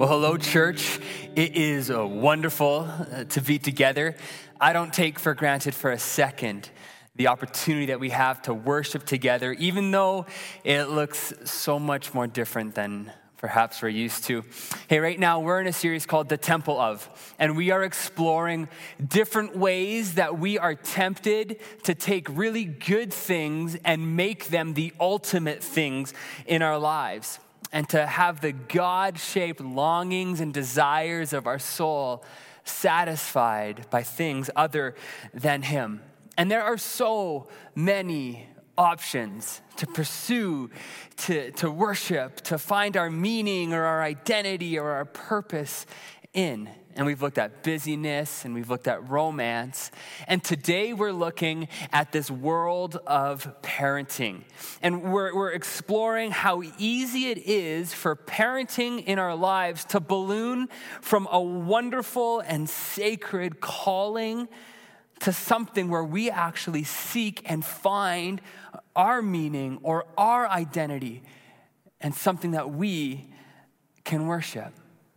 Well, hello, church. It is wonderful to be together. I don't take for granted for a second the opportunity that we have to worship together, even though it looks so much more different than perhaps we're used to. Hey, right now we're in a series called The Temple of, and we are exploring different ways that we are tempted to take really good things and make them the ultimate things in our lives, and to have the God-shaped longings and desires of our soul satisfied by things other than Him. And there are so many options to pursue, to worship, to find our meaning or our identity or our purpose in. And we've looked at busyness and we've looked at romance. And today we're looking at this world of parenting. And we're exploring how easy it is for parenting in our lives to balloon from a wonderful and sacred calling to something where we actually seek and find our meaning or our identity and something that we can worship.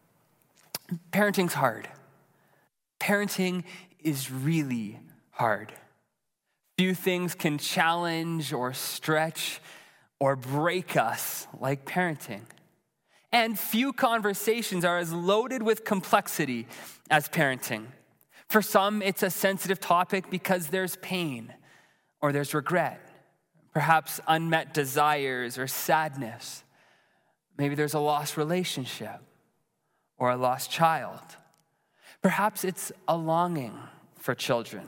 Parenting's hard. Parenting is really hard. Few things can challenge or stretch or break us like parenting. And few conversations are as loaded with complexity as parenting. For some, it's a sensitive topic because there's pain or there's regret, perhaps unmet desires or sadness. Maybe there's a lost relationship or a lost child. Perhaps it's a longing for children.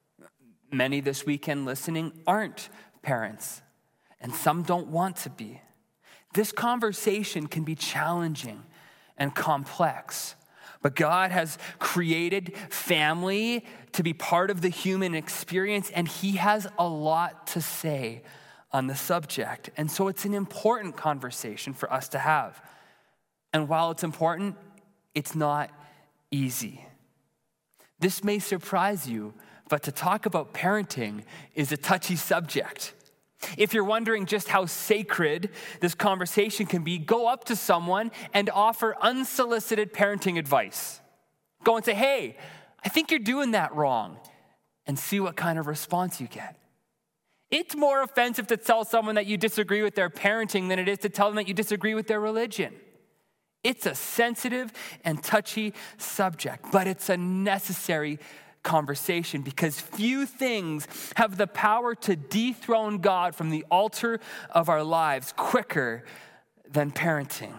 Many this weekend listening aren't parents, and some don't want to be. This conversation can be challenging and complex. But God has created family to be part of the human experience, and He has a lot to say on the subject. And so it's an important conversation for us to have. And while it's important, it's not easy. This may surprise you, but to talk about parenting is a touchy subject. If you're wondering just how sacred this conversation can be, go up to someone and offer unsolicited parenting advice. Go and say, hey, I think you're doing that wrong, and see what kind of response you get. It's more offensive to tell someone that you disagree with their parenting than it is to tell them that you disagree with their religion. It's a sensitive and touchy subject, but it's a necessary conversation because few things have the power to dethrone God from the altar of our lives quicker than parenting.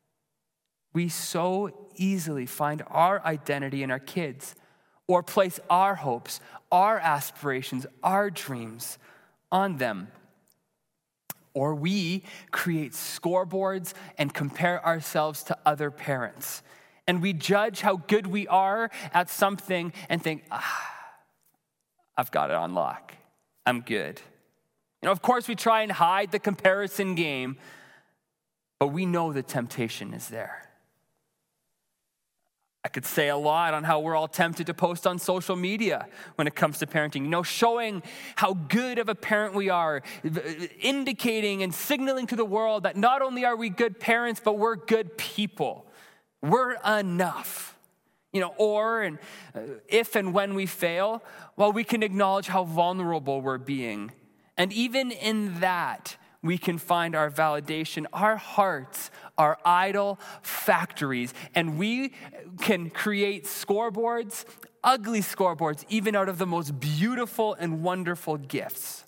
We so easily find our identity in our kids or place our hopes, our aspirations, our dreams on them. Or we create scoreboards and compare ourselves to other parents. And we judge how good we are at something and think, I've got it on lock. I'm good. Of course, we try and hide the comparison game, but we know the temptation is there. I could say a lot on how we're all tempted to post on social media when it comes to parenting, showing how good of a parent we are, indicating and signaling to the world that not only are we good parents, but we're good people. We're enough. If and when we fail, well, we can acknowledge how vulnerable we're being. And even in that, we can find our validation. Our hearts are idol factories, and we can create scoreboards, ugly scoreboards, even out of the most beautiful and wonderful gifts.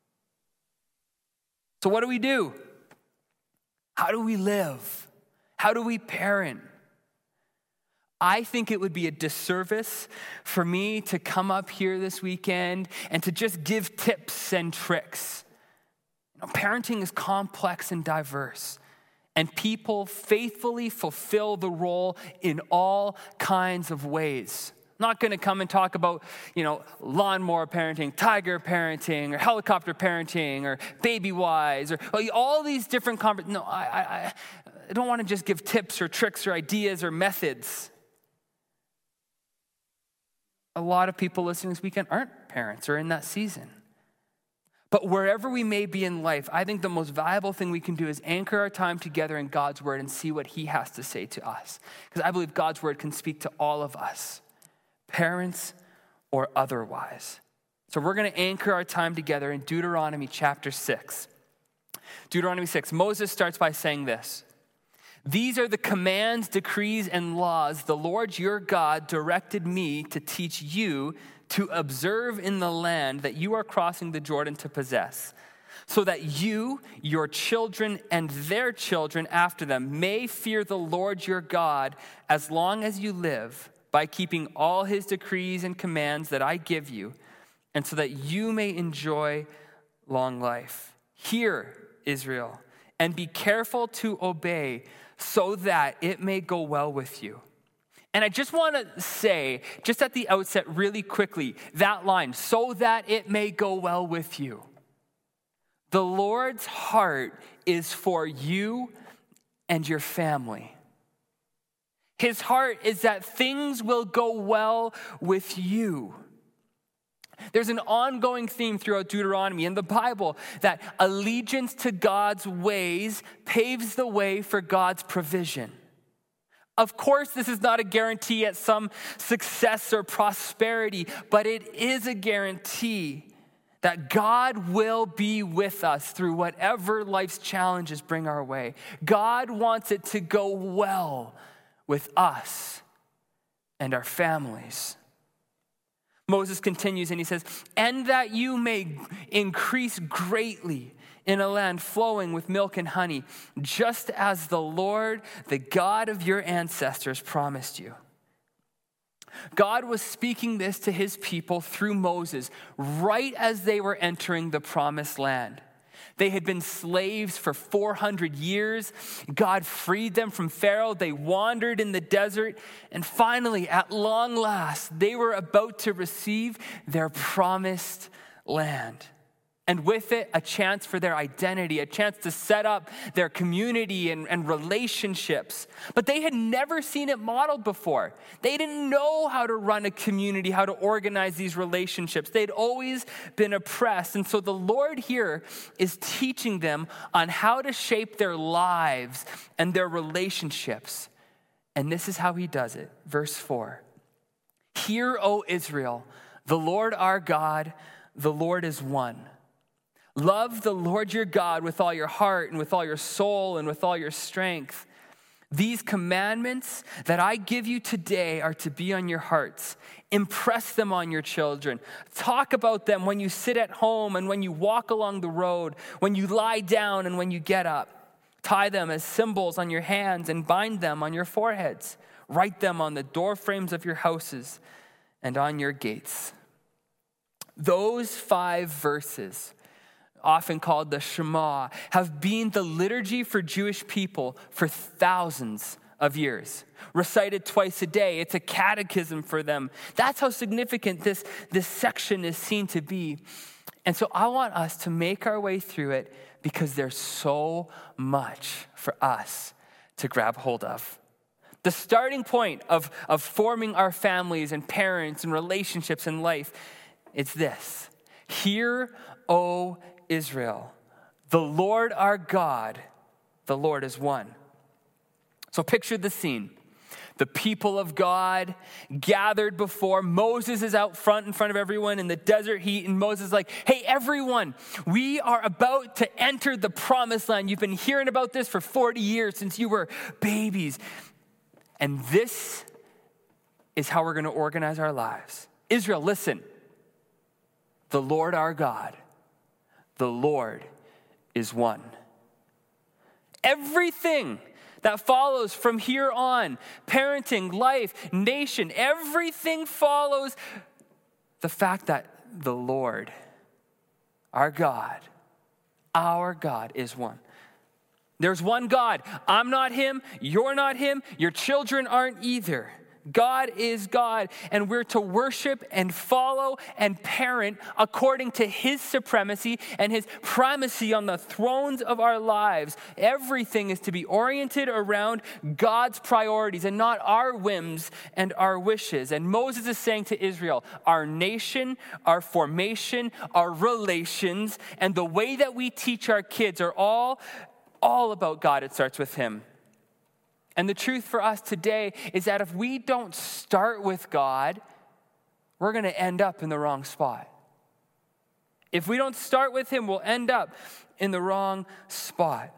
So what do we do? How do we live? How do we parent? I think it would be a disservice for me to come up here this weekend and to just give tips and tricks. Parenting is complex and diverse, and people faithfully fulfill the role in all kinds of ways. I'm not going to come and talk about, lawnmower parenting, tiger parenting, or helicopter parenting, or baby wise, or all these different I don't want to just give tips or tricks or ideas or methods. A lot of people listening this weekend aren't parents or in that season. But wherever we may be in life, I think the most valuable thing we can do is anchor our time together in God's word and see what he has to say to us. Because I believe God's word can speak to all of us, parents or otherwise. So we're going to anchor our time together in Deuteronomy chapter 6. Deuteronomy 6, Moses starts by saying this: "These are the commands, decrees, and laws the Lord your God directed me to teach you to observe in the land that you are crossing the Jordan to possess, so that you, your children, and their children after them may fear the Lord your God as long as you live, by keeping all his decrees and commands that I give you, and so that you may enjoy long life. Hear, Israel, and be careful to obey, so that it may go well with you." And I just want to say, just at the outset really quickly, that line, "so that it may go well with you." The Lord's heart is for you and your family. His heart is that things will go well with you. There's an ongoing theme throughout Deuteronomy in the Bible that allegiance to God's ways paves the way for God's provision. Of course, this is not a guarantee at some success or prosperity, but it is a guarantee that God will be with us through whatever life's challenges bring our way. God wants it to go well with us and our families. Moses continues and he says, "And that you may increase greatly in a land flowing with milk and honey, just as the Lord, the God of your ancestors, promised you." God was speaking this to his people through Moses right as they were entering the promised land. They had been slaves for 400 years. God freed them from Pharaoh. They wandered in the desert. And finally, at long last, they were about to receive their promised land. And with it, a chance for their identity, a chance to set up their community and relationships. But they had never seen it modeled before. They didn't know how to run a community, how to organize these relationships. They'd always been oppressed. And so the Lord here is teaching them on how to shape their lives and their relationships. And this is how he does it. Verse 4. "Hear, O Israel, the Lord our God, the Lord is one. Love the Lord your God with all your heart and with all your soul and with all your strength. These commandments that I give you today are to be on your hearts. Impress them on your children. Talk about them when you sit at home and when you walk along the road, when you lie down and when you get up. Tie them as symbols on your hands and bind them on your foreheads. Write them on the doorframes of your houses and on your gates." Those 5 verses, often called the Shema, have been the liturgy for Jewish people for thousands of years. Recited twice a day. It's a catechism for them. That's how significant this section is seen to be. And so I want us to make our way through it because there's so much for us to grab hold of. The starting point of forming our families and parents and relationships in life, it's this: "Hear, O Israel, the Lord our God, the Lord is one." So picture the scene. The people of God gathered before. Moses is out front in front of everyone in the desert heat. And Moses is like, "Hey, everyone, we are about to enter the promised land. You've been hearing about this for 40 years since you were babies. And this is how we're going to organize our lives. Israel, listen. The Lord our God, the Lord is one." Everything that follows from here on, parenting, life, nation, everything follows the fact that the Lord, our God is one. There's one God. I'm not him. You're not him. Your children aren't either. God is God, and we're to worship and follow and parent according to his supremacy and his primacy on the thrones of our lives. Everything is to be oriented around God's priorities and not our whims and our wishes. And Moses is saying to Israel, our nation, our formation, our relations, and the way that we teach our kids are all about God. It starts with him. And the truth for us today is that if we don't start with God, we're going to end up in the wrong spot. If we don't start with him, we'll end up in the wrong spot.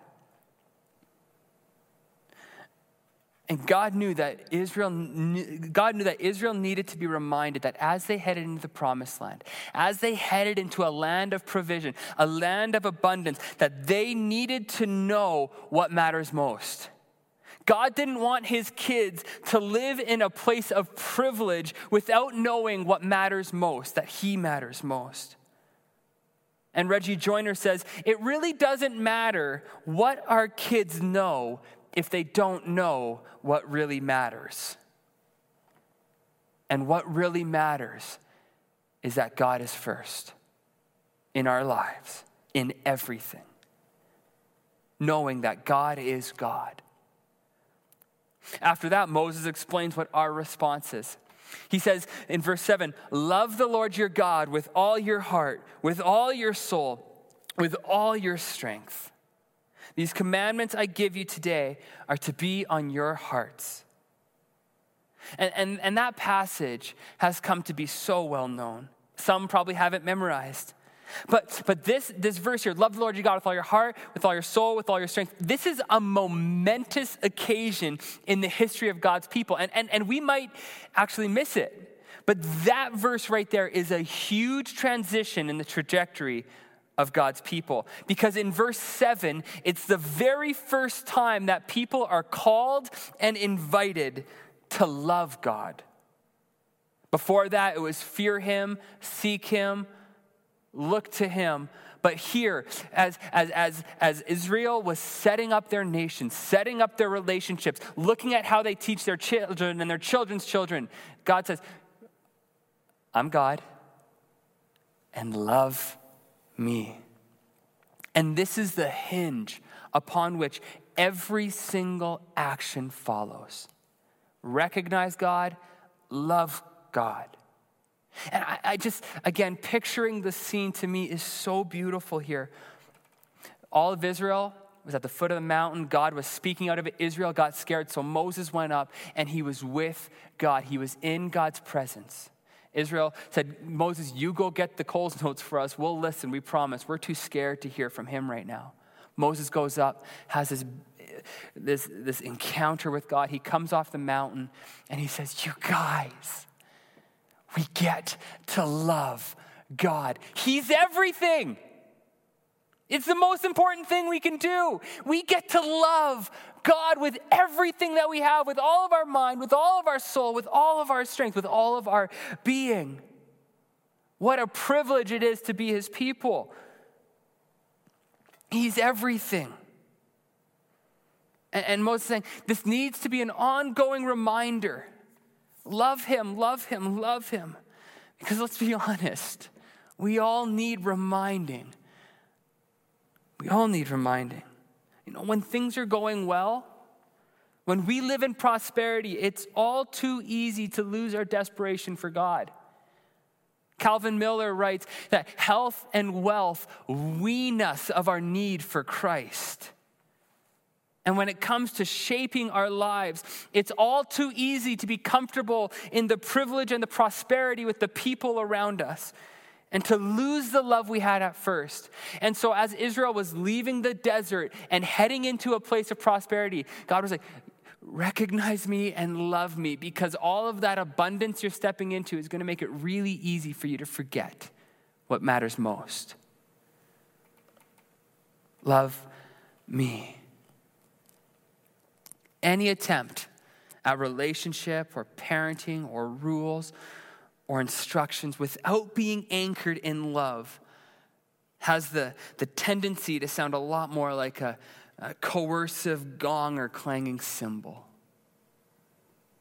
And God knew that Israel needed to be reminded that as they headed into the promised land, as they headed into a land of provision, a land of abundance, that they needed to know what matters most. God didn't want his kids to live in a place of privilege without knowing what matters most, that he matters most. And Reggie Joiner says, it really doesn't matter what our kids know if they don't know what really matters. And what really matters is that God is first in our lives, in everything. Knowing that God is God. After that, Moses explains what our response is. He says in verse 7, love the Lord your God with all your heart, with all your soul, with all your strength. These commandments I give you today are to be on your hearts. And that passage has come to be so well known. Some probably have it memorized. But this verse here, love the Lord your God with all your heart, with all your soul, with all your strength. This is a momentous occasion in the history of God's people. And we might actually miss it. But that verse right there is a huge transition in the trajectory of God's people. Because in verse 7, it's the very first time that people are called and invited to love God. Before that, it was fear him, seek him, look to him. But here, as Israel was setting up their nation, setting up their relationships, looking at how they teach their children and their children's children, God says, I'm God, and love me. And this is the hinge upon which every single action follows. Recognize God, love God. And I just, again, picturing the scene to me is so beautiful here. All of Israel was at the foot of the mountain. God was speaking out of it. Israel got scared, so Moses went up and he was with God. He was in God's presence. Israel said, Moses, you go get the Coles notes for us. We'll listen, we promise. We're too scared to hear from him right now. Moses goes up, has this encounter with God. He comes off the mountain and he says, you guys, we get to love God. He's everything. It's the most important thing we can do. We get to love God with everything that we have, with all of our mind, with all of our soul, with all of our strength, with all of our being. What a privilege it is to be his people. He's everything. And Moses is saying, this needs to be an ongoing reminder. Love him, love him, love him. Because let's be honest, we all need reminding. We all need reminding. You know, when things are going well, when we live in prosperity, it's all too easy to lose our desperation for God. Calvin Miller writes that health and wealth wean us of our need for Christ. And when it comes to shaping our lives, it's all too easy to be comfortable in the privilege and the prosperity with the people around us and to lose the love we had at first. And so as Israel was leaving the desert and heading into a place of prosperity, God was like, recognize me and love me, because all of that abundance you're stepping into is going to make it really easy for you to forget what matters most. Love me. Any attempt at relationship or parenting or rules or instructions without being anchored in love has the tendency to sound a lot more like a coercive gong or clanging cymbal.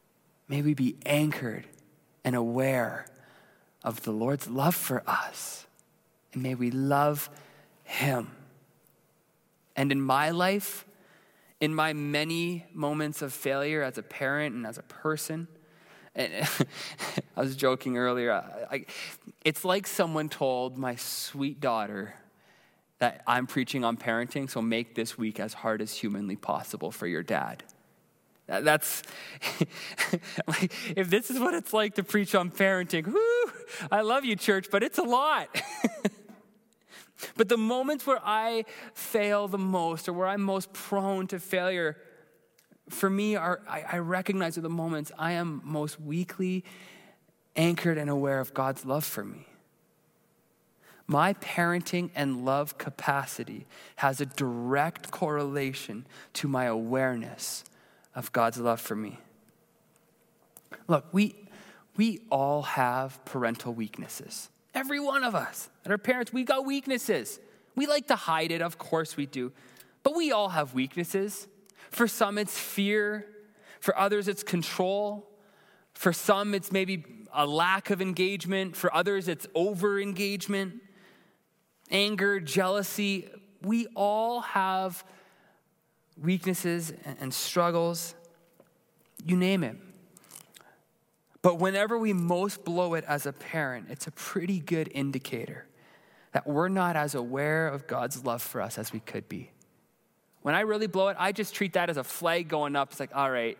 May we be anchored and aware of the Lord's love for us. And may we love him. And in my life, in my many moments of failure as a parent and as a person, and I was joking earlier, it's like someone told my sweet daughter that I'm preaching on parenting, so make this week as hard as humanly possible for your dad. That's, like, if this is what it's like to preach on parenting, whoo, I love you, church, but it's a lot. But the moments where I fail the most or where I'm most prone to failure, for me, I recognize are the moments I am most weakly anchored and aware of God's love for me. My parenting and love capacity has a direct correlation to my awareness of God's love for me. Look, we all have parental weaknesses. Every one of us. And our parents, we got weaknesses. We like to hide it, of course we do. But we all have weaknesses. For some, it's fear. For others, it's control. For some, it's maybe a lack of engagement. For others, it's over-engagement, anger, jealousy. We all have weaknesses and struggles. You name it. But whenever we most blow it as a parent, it's a pretty good indicator that we're not as aware of God's love for us as we could be. When I really blow it, I just treat that as a flag going up. It's like, all right,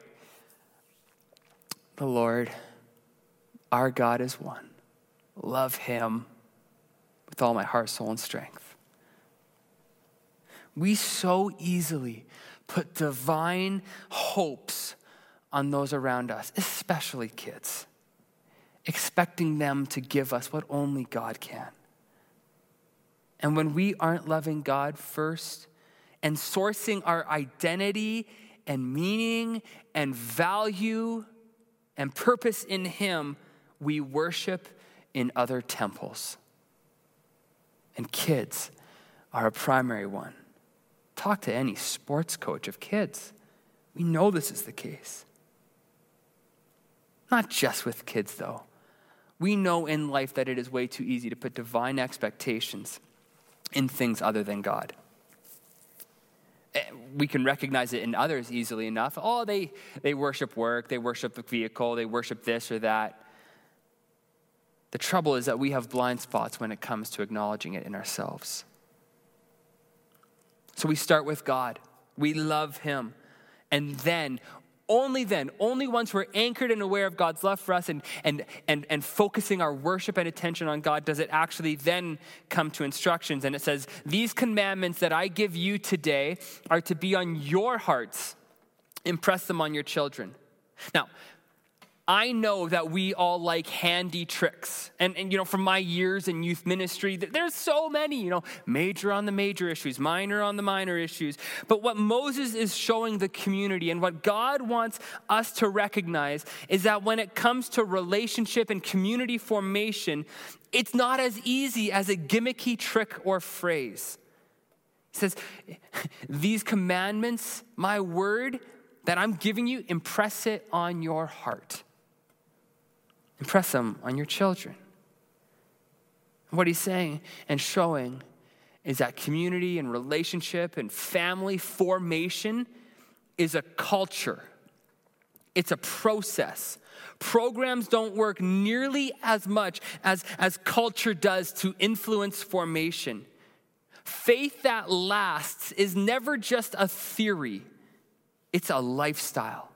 the Lord, our God is one. Love him with all my heart, soul, and strength. We so easily put divine hopes on those around us, especially kids, expecting them to give us what only God can. And when we aren't loving God first and sourcing our identity and meaning and value and purpose in him, we worship in other temples. And kids are a primary one. Talk to any sports coach of kids. We know this is the case. Not just with kids, though. We know in life that it is way too easy to put divine expectations in things other than God. We can recognize it in others easily enough. Oh, they worship work, they worship the vehicle, they worship this or that. The trouble is that we have blind spots when it comes to acknowledging it in ourselves. So we start with God. We love him. And then, only once we're anchored and aware of God's love for us and focusing our worship and attention on God, does it actually then come to instructions. And it says, these commandments that I give you today are to be on your hearts. Impress them on your children. Now, I know that we all like handy tricks. And from my years in youth ministry, there's so many, major on the major issues, minor on the minor issues. But what Moses is showing the community and what God wants us to recognize is that when it comes to relationship and community formation, it's not as easy as a gimmicky trick or phrase. He says, these commandments, my word that I'm giving you, impress it on your heart. Impress them on your children. What he's saying and showing is that community and relationship and family formation is a culture. It's a process. Programs don't work nearly as much as culture does to influence formation. Faith that lasts is never just a theory. It's a lifestyle.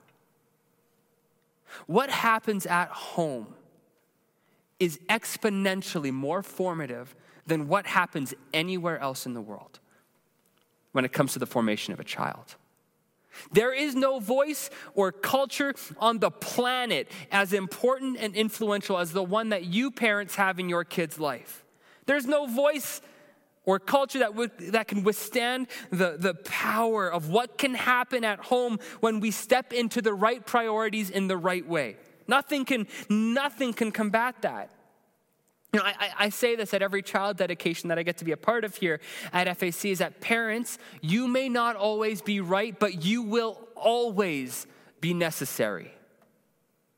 What happens at home is exponentially more formative than what happens anywhere else in the world when it comes to the formation of a child. There is no voice or culture on the planet as important and influential as the one that you parents have in your kids' life. There's no voice or culture that can withstand the power of what can happen at home when we step into the right priorities in the right way. Nothing can combat that. I say this at every child dedication that I get to be a part of here at FAC is that parents, you may not always be right, but you will always be necessary.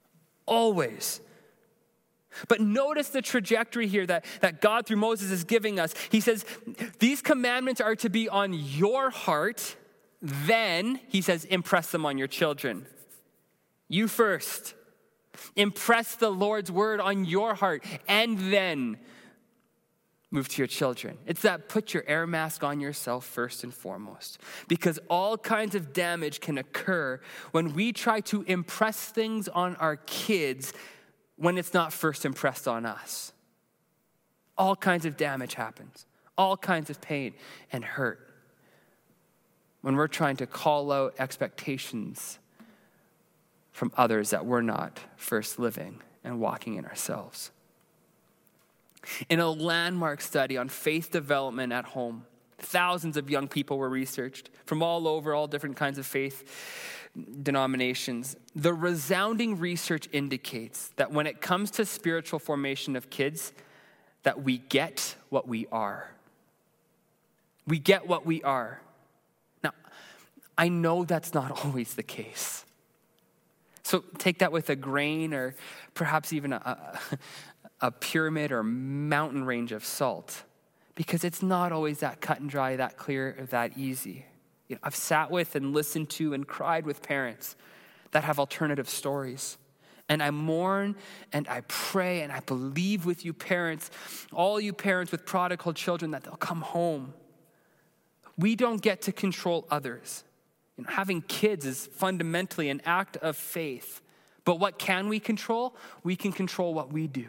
Always. But notice the trajectory here that God through Moses is giving us. He says, these commandments are to be on your heart. Then, he says, impress them on your children. You first. Impress the Lord's word on your heart, and then move to your children. It's that put your air mask on yourself first and foremost. Because all kinds of damage can occur when we try to impress things on our kids when it's not first impressed on us. All kinds of damage happens. All kinds of pain and hurt when we're trying to call out expectations from others that we're not first living and walking in ourselves. In a landmark study on faith development at home, thousands of young people were researched from all over, all different kinds of faith denominations. The resounding research indicates that when it comes to spiritual formation of kids, that we get what we are. We get what we are. Now, I know that's not always the case. So take that with a grain or perhaps even a pyramid or mountain range of salt, because it's not always that cut and dry, that clear, or that easy. You know, I've sat with and listened to and cried with parents that have alternative stories. And I mourn and I pray and I believe with you parents, all you parents with prodigal children, that they'll come home. We don't get to control others. You know, having kids is fundamentally an act of faith. But what can we control? We can control what we do.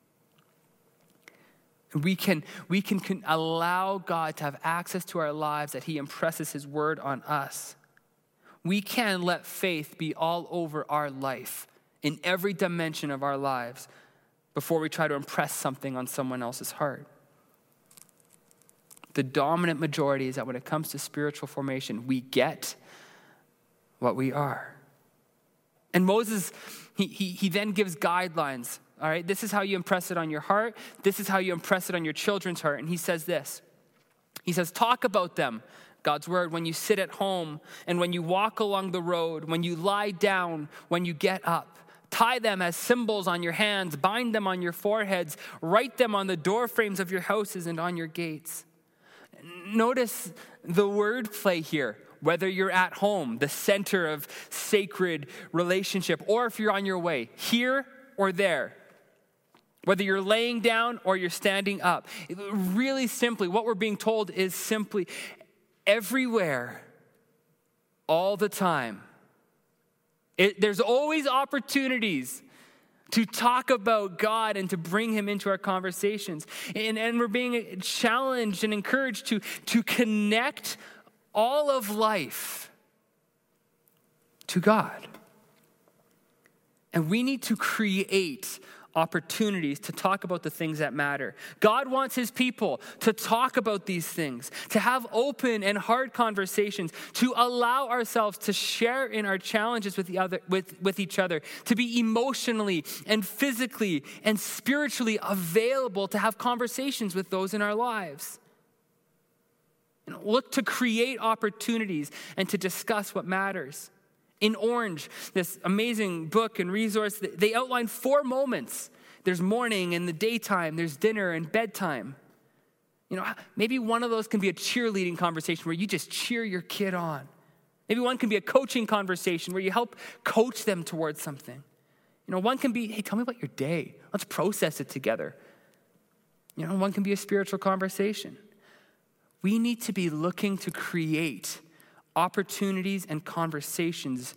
We can allow God to have access to our lives, that he impresses his word on us. We can let faith be all over our life, in every dimension of our lives, before we try to impress something on someone else's heart. The dominant majority is that when it comes to spiritual formation, we get what we are. And Moses, he then gives guidelines. All right, this is how you impress it on your heart. This is how you impress it on your children's heart. And he says this. He says, talk about them, God's word, when you sit at home and when you walk along the road, when you lie down, when you get up. Tie them as symbols on your hands, bind them on your foreheads, write them on the door frames of your houses and on your gates. Notice the word play here. Whether you're at home, the center of sacred relationship, or if you're on your way, here or there. Whether you're laying down or you're standing up. Really simply, what we're being told is simply everywhere, all the time. There's always opportunities to talk about God and to bring him into our conversations. And we're being challenged and encouraged to connect all of life to God. And we need to create opportunities to talk about the things that matter. God wants his people to talk about these things, to have open and hard conversations, to allow ourselves to share in our challenges with each other, to be emotionally and physically and spiritually available to have conversations with those in our lives. You know, look to create opportunities and to discuss what matters. In Orange, this amazing book and resource, they outline 4 moments. There's morning and the daytime, there's dinner and bedtime. You know, maybe one of those can be a cheerleading conversation where you just cheer your kid on. Maybe one can be a coaching conversation where you help coach them towards something. You know, one can be, hey, tell me about your day. Let's process it together. You know, one can be a spiritual conversation. We need to be looking to create opportunities and conversations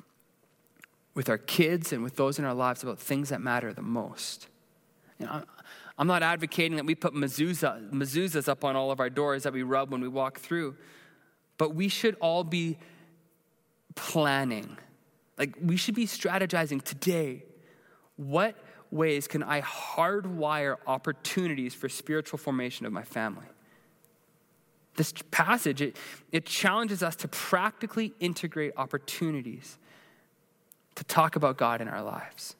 with our kids and with those in our lives about things that matter the most. You know, I'm not advocating that we put mezuzahs up on all of our doors that we rub when we walk through, but we should all be planning. Like, we should be strategizing today. What ways can I hardwire opportunities for spiritual formation of my family? This passage, it challenges us to practically integrate opportunities to talk about God in our lives.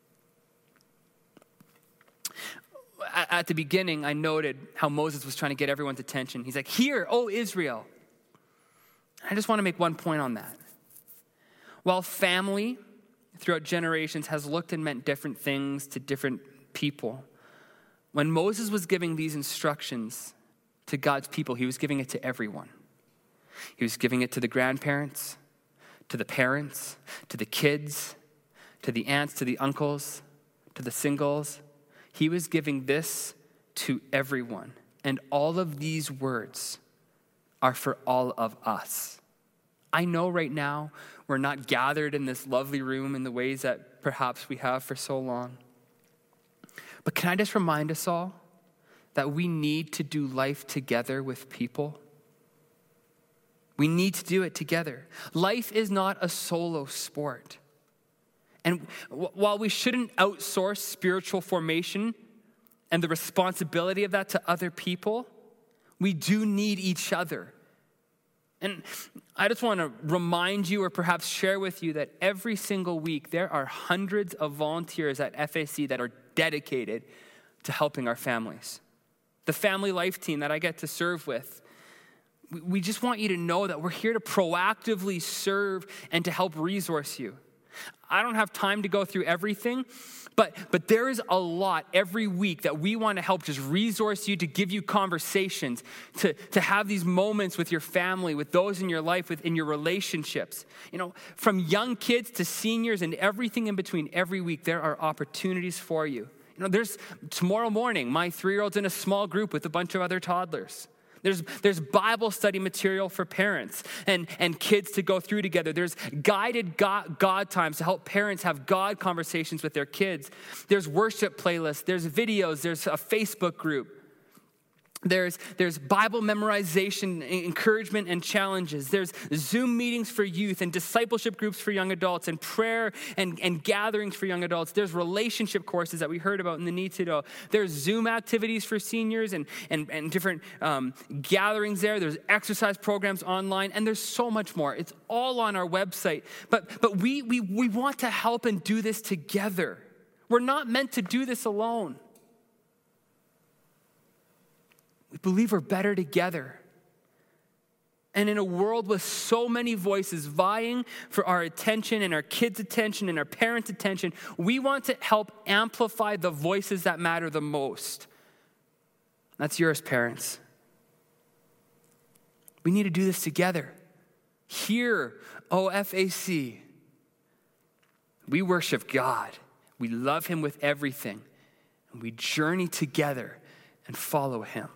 At the beginning, I noted how Moses was trying to get everyone's attention. He's like, "Hear, O Israel." I just want to make one point on that. While family throughout generations has looked and meant different things to different people. When Moses was giving these instructions to God's people, he was giving it to everyone. He was giving it to the grandparents, to the parents, to the kids, to the aunts, to the uncles, to the singles. He was giving this to everyone. And all of these words are for all of us. I know right now we're not gathered in this lovely room in the ways that perhaps we have for so long. But can I just remind us all that we need to do life together with people? We need to do it together. Life is not a solo sport. And while we shouldn't outsource spiritual formation and the responsibility of that to other people, we do need each other. And I just want to remind you or perhaps share with you that every single week there are hundreds of volunteers at FAC that are dedicated to helping our families. The family life team that I get to serve with, we just want you to know that we're here to proactively serve and to help resource you. I don't have time to go through everything, but there is a lot every week that we want to help just resource you, to give you conversations, to have these moments with your family, with those in your life, in your relationships. You know, from young kids to seniors and everything in between, every week there are opportunities for you. You know, there's tomorrow morning, my 3-year-old's in a small group with a bunch of other toddlers. There's Bible study material for parents and kids to go through together. There's guided God times to help parents have God conversations with their kids. There's worship playlists. There's videos. There's a Facebook group. There's Bible memorization, encouragement, and challenges. There's Zoom meetings for youth and discipleship groups for young adults and prayer and gatherings for young adults. There's relationship courses that we heard about in the Need to Know. There's Zoom activities for seniors and different gatherings there. There's exercise programs online, and there's so much more. It's all on our website. But we want to help and do this together. We're not meant to do this alone. We believe we're better together. And in a world with so many voices vying for our attention and our kids' attention and our parents' attention, we want to help amplify the voices that matter the most. That's yours, parents. We need to do this together. Here, OFAC, we worship God. We love him with everything. And we journey together and follow him.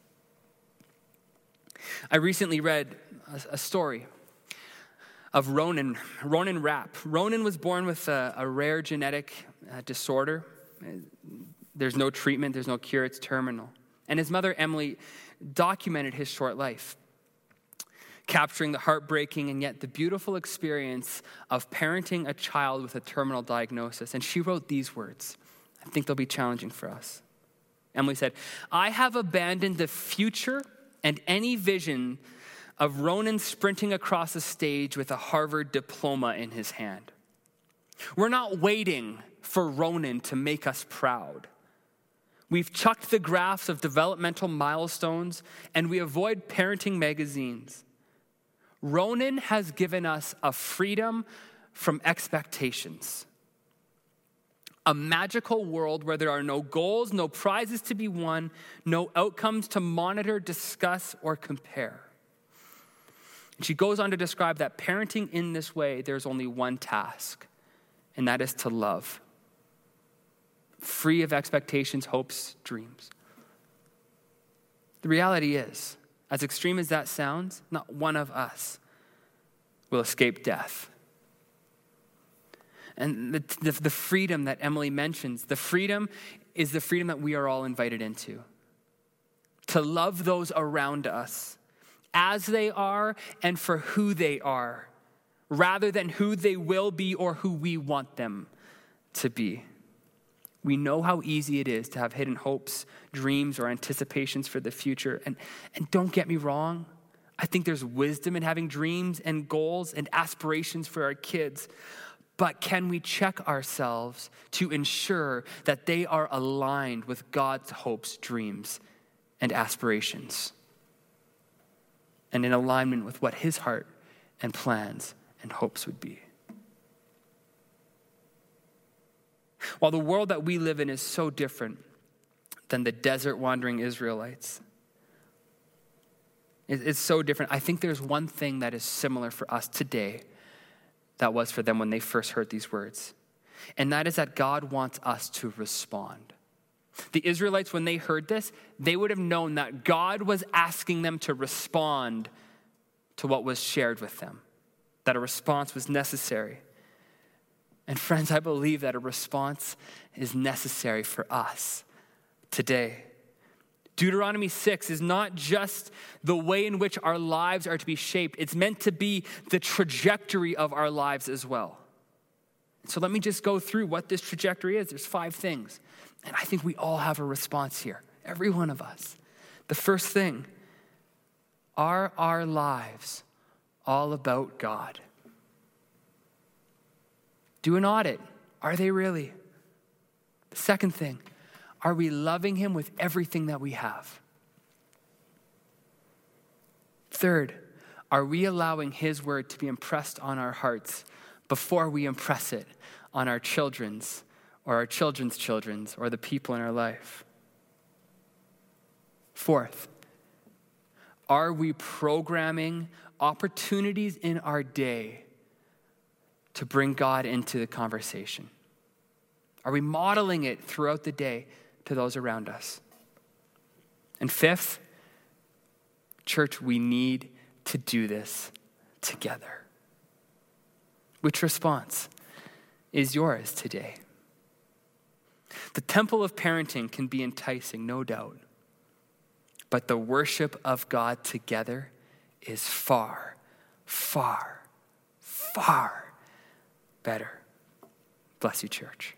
I recently read a story of Ronan Rapp. Ronan was born with a rare genetic disorder. There's no treatment, there's no cure, it's terminal. And his mother, Emily, documented his short life, capturing the heartbreaking and yet the beautiful experience of parenting a child with a terminal diagnosis. And she wrote these words. I think they'll be challenging for us. Emily said, "I have abandoned the future and any vision of Ronan sprinting across a stage with a Harvard diploma in his hand. We're not waiting for Ronan to make us proud. We've chucked the graphs of developmental milestones and we avoid parenting magazines. Ronan has given us a freedom from expectations. A magical world where there are no goals, no prizes to be won, no outcomes to monitor, discuss, or compare." And she goes on to describe that parenting in this way, there's only one task, and that is to love. Free of expectations, hopes, dreams. The reality is, as extreme as that sounds, not one of us will escape death. And the freedom that Emily mentions, the freedom is the freedom that we are all invited into. To love those around us as they are and for who they are, rather than who they will be or who we want them to be. We know how easy it is to have hidden hopes, dreams, or anticipations for the future. And don't get me wrong, I think there's wisdom in having dreams and goals and aspirations for our kids. But can we check ourselves to ensure that they are aligned with God's hopes, dreams, and aspirations? And in alignment with what his heart and plans and hopes would be. While the world that we live in is so different than the desert wandering Israelites, it's so different. I think there's one thing that is similar for us today that was for them when they first heard these words. And that is that God wants us to respond. The Israelites, when they heard this, they would have known that God was asking them to respond to what was shared with them, that a response was necessary. And friends, I believe that a response is necessary for us today. Deuteronomy 6 is not just the way in which our lives are to be shaped. It's meant to be the trajectory of our lives as well. So let me just go through what this trajectory is. There's 5 things. And I think we all have a response here, every one of us. The first thing, are our lives all about God? Do an audit. Are they really? The second thing, are we loving him with everything that we have? Third, are we allowing his word to be impressed on our hearts before we impress it on our children's or our children's children's or the people in our life? Fourth, are we programming opportunities in our day to bring God into the conversation? Are we modeling it throughout the day to those around us? And fifth, church, we need to do this together. Which response is yours today? The temple of parenting can be enticing, no doubt. But the worship of God together is far, far, far better. Bless you, church.